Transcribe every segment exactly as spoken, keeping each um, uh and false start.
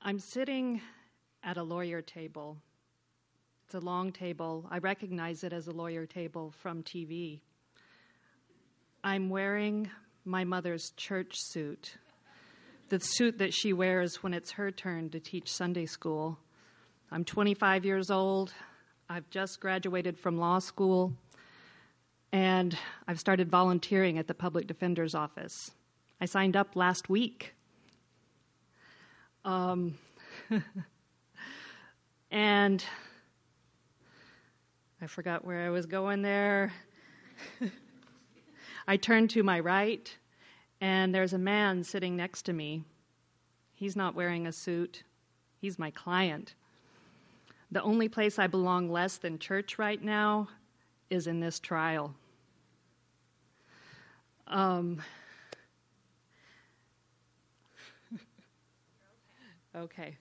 I'm sitting at a lawyer table. It's a long table. I recognize it as a lawyer table from T V. I'm wearing my mother's church suit, the suit that she wears when it's her turn to teach Sunday school. I'm twenty-five years old. I've just graduated from law school, and I've started volunteering at the Public Defender's Office. I signed up last week. Um, and I forgot where I was going there. I turned to my right, and there's a man sitting next to me. He's not wearing a suit. He's my client. The only place I belong less than church right now is in this trial. Um, okay.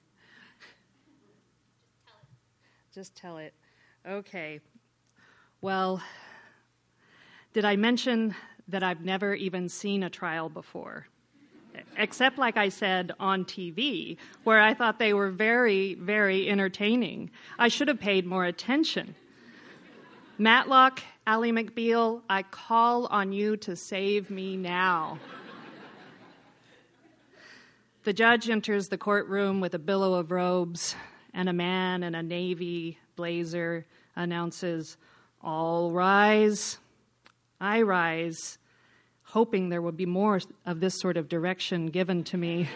Just tell it. Okay. Well, did I mention that I've never even seen a trial before? Except, like I said, on T V, where I thought they were very, very entertaining. I should have paid more attention. Matlock, Ally McBeal, I call on you to save me now. The judge enters the courtroom with a billow of robes, and a man in a navy blazer announces, "All rise." I rise, hoping there will be more of this sort of direction given to me.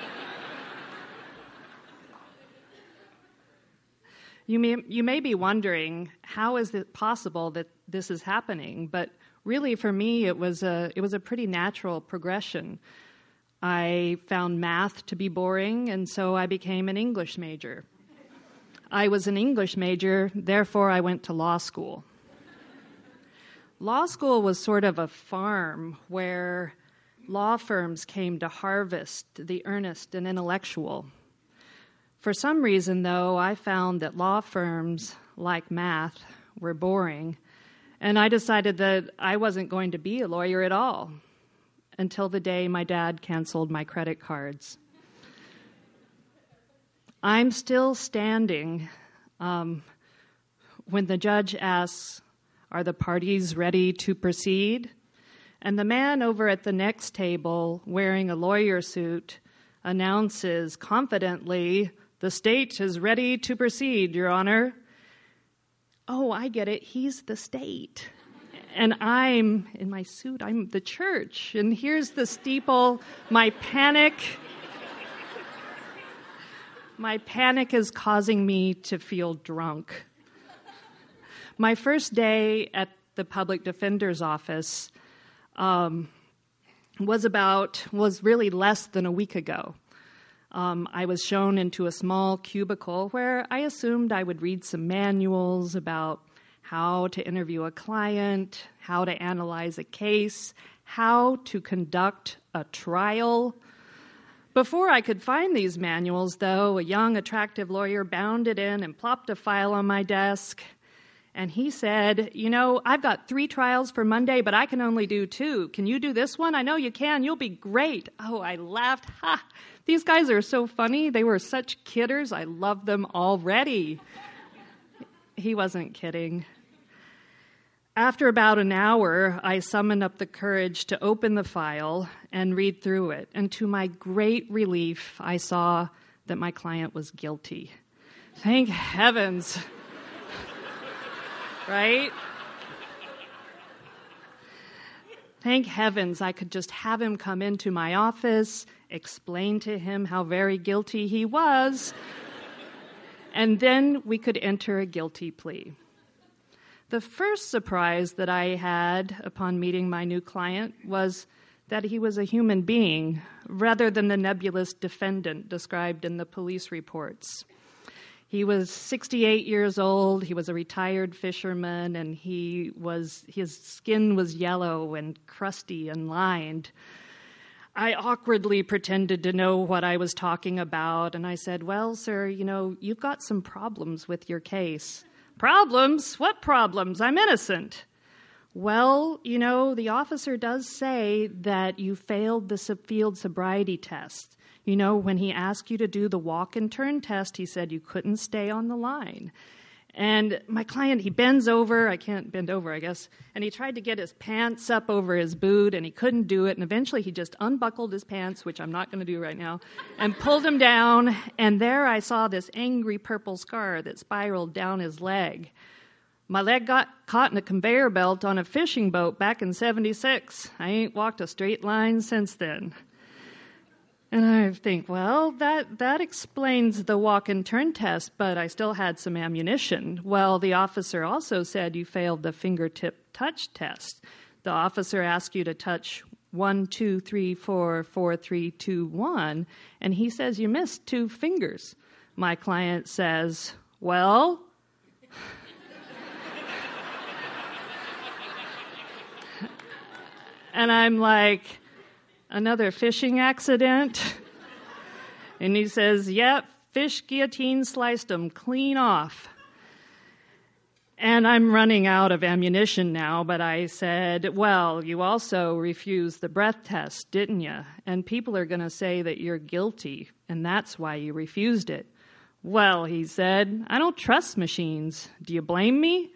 You may, you may be wondering, how is it possible that this is happening? But really, for me, it was a it was a pretty natural progression. I found math to be boring, and so I became an English major. I was an English major, therefore I went to law school. Law school was sort of a farm where law firms came to harvest the earnest and intellectual. For some reason, though, I found that law firms, like math, were boring, and I decided that I wasn't going to be a lawyer at all until the day my dad canceled my credit cards. I'm still standing um, when the judge asks, "Are the parties ready to proceed?" And the man over at the next table, wearing a lawyer suit, announces confidently, "The state is ready to proceed, Your Honor." Oh, I get it. He's the state. And I'm, in my suit, I'm the church. And here's the steeple. My panic, my panic is causing me to feel drunk. My first day at the Public Defender's Office um, was about, was really less than a week ago. Um, I was shown into a small cubicle where I assumed I would read some manuals about how to interview a client, how to analyze a case, how to conduct a trial. Before I could find these manuals, though, a young, attractive lawyer bounded in and plopped a file on my desk. And he said, "You know, I've got three trials for Monday, but I can only do two. Can you do this one? I know you can. You'll be great." Oh, I laughed. Ha! These guys are so funny. They were such kidders. I love them already. He wasn't kidding. After about an hour, I summoned up the courage to open the file and read through it. And to my great relief, I saw that my client was guilty. Thank heavens. Right? Thank heavens I could just have him come into my office, explain to him how very guilty he was, and then we could enter a guilty plea. The first surprise that I had upon meeting my new client was that he was a human being rather than the nebulous defendant described in the police reports. He was sixty-eight years old, he was a retired fisherman, and he was his skin was yellow and crusty and lined. I awkwardly pretended to know what I was talking about, and I said, "Well, sir, you know, you've got some problems with your case." "Problems? What problems? I'm innocent." "Well, you know, the officer does say that you failed the field sobriety test. You know, when he asked you to do the walk and turn test, he said you couldn't stay on the line. And my client, he bends over. I can't bend over, I guess. And he tried to get his pants up over his boot, and he couldn't do it. And eventually he just unbuckled his pants, which I'm not going to do right now, and pulled them down. And there I saw this angry purple scar that spiraled down his leg. My leg got caught in a conveyor belt on a fishing boat back in seventy-six. I ain't walked a straight line since then. And I think, well, that, that explains the walk and turn test, but I still had some ammunition. Well, the officer also said you failed the fingertip touch test. The officer asked you to touch one, two, three, four, four, three, two, one, and he says you missed two fingers. My client says, well, and I'm like, another fishing accident? And he says, yep, fish guillotine sliced them clean off. And I'm running out of ammunition now, but I said, well, you also refused the breath test, didn't you? And people are going to say that you're guilty, and that's why you refused it. Well, he said, I don't trust machines. Do you blame me?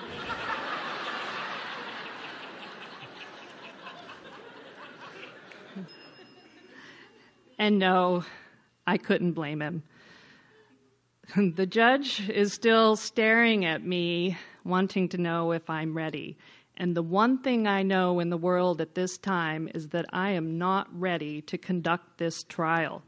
And no, I couldn't blame him. The judge is still staring at me, wanting to know if I'm ready. And the one thing I know in the world at this time is that I am not ready to conduct this trial.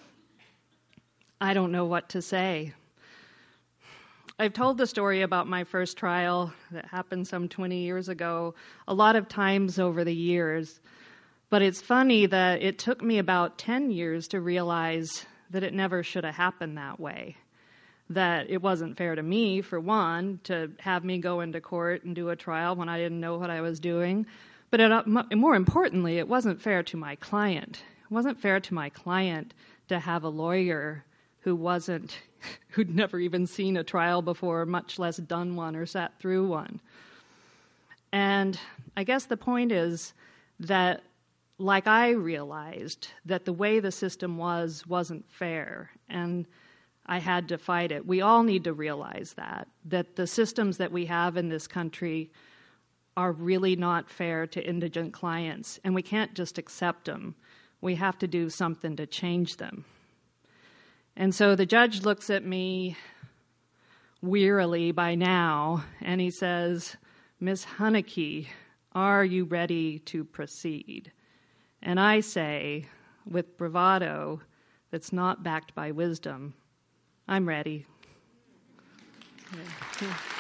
I don't know what to say. I've told the story about my first trial that happened some twenty years ago a lot of times over the years. But it's funny that it took me about ten years to realize that it never should have happened that way. That it wasn't fair to me, for one, to have me go into court and do a trial when I didn't know what I was doing. But it, more importantly, it wasn't fair to my client. It wasn't fair to my client to have a lawyer who wasn't, who'd never even seen a trial before, much less done one or sat through one. And I guess the point is that like I realized that the way the system was wasn't fair, and I had to fight it. We all need to realize that, that the systems that we have in this country are really not fair to indigent clients, and we can't just accept them. We have to do something to change them. And so the judge looks at me wearily by now, and he says, Miss Hunneke, are you ready to proceed? And I say, with bravado that's not backed by wisdom, I'm ready. Yeah.